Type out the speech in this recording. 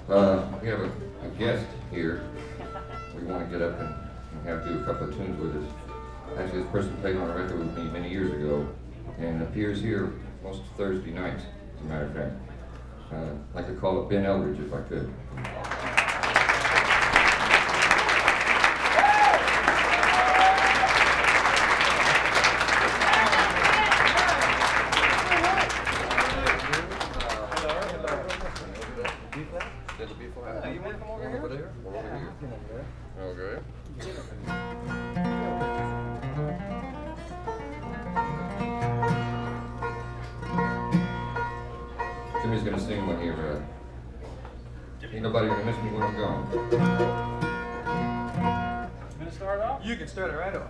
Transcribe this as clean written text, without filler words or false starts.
We have a guest here. We want to get up and have to do a couple of tunes with us. Actually, this person played on a record with me many years ago and appears here most Thursday nights, as a matter of fact. I'd like to call it Ben Eldridge, if I could. You want to come over here? Over there? Or over here? Okay. Jimmy's gonna sing one here. Ain't nobody gonna miss me when I'm gone. Gonna start off? You can start it right off.